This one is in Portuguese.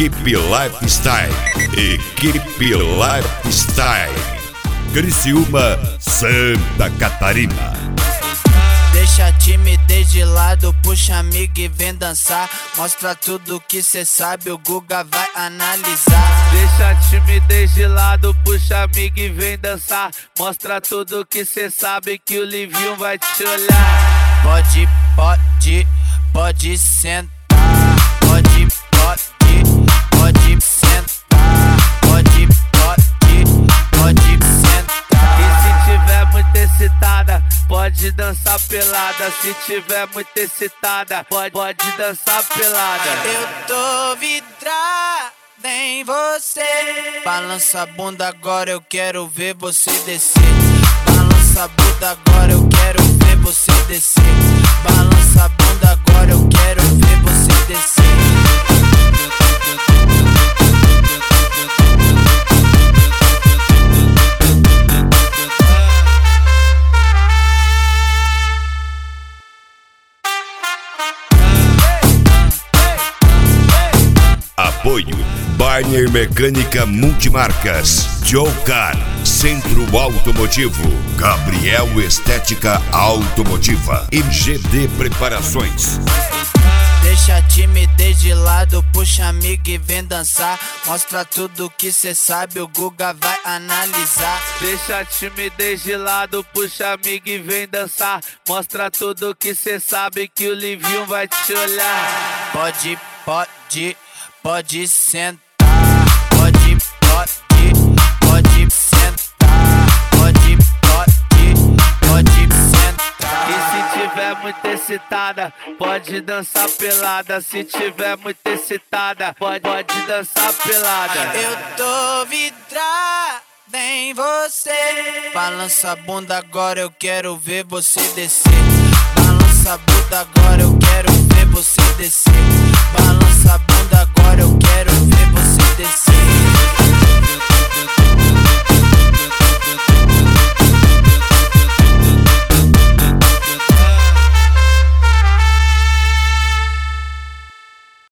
Equipe Lifestyle. Equipe Lifestyle. Criciúma, Santa Catarina. Deixa a timidez de lado, puxa amigo e vem dançar. Mostra tudo que cê sabe, o Guga vai analisar. Deixa a timidez de lado, puxa amigo e vem dançar. Mostra tudo que cê sabe, que o Livinho vai te olhar. Pode sentar. Pode sentar. Pode sentar. E se tiver muito excitada, pode dançar pelada. Se tiver muito excitada, pode dançar pelada. Eu tô vidrada em você. Balança a bunda agora, eu quero ver você descer. Balança a bunda agora, eu quero ver você descer. Balança a bunda agora, eu quero ver você descer. Apoio Barner Mecânica Multimarcas, Joe Car, Centro Automotivo, Gabriel Estética Automotiva, MGD Preparações. Deixa a timidez de lado, puxa amigo e vem dançar. Mostra tudo que cê sabe, o Guga vai analisar. Deixa a timidez de lado, puxa amigo e vem dançar. Mostra tudo que cê sabe, que o Livinho vai te olhar. Pode sentar. Pode sentar. Pode sentar. E se tiver muito excitada, pode dançar pelada. Se tiver muito excitada, pode dançar pelada. Eu tô vidrada em você. Balança a bunda agora, eu quero ver você descer. Balança a bunda agora, eu quero ver você descer. Balança a bunda agora.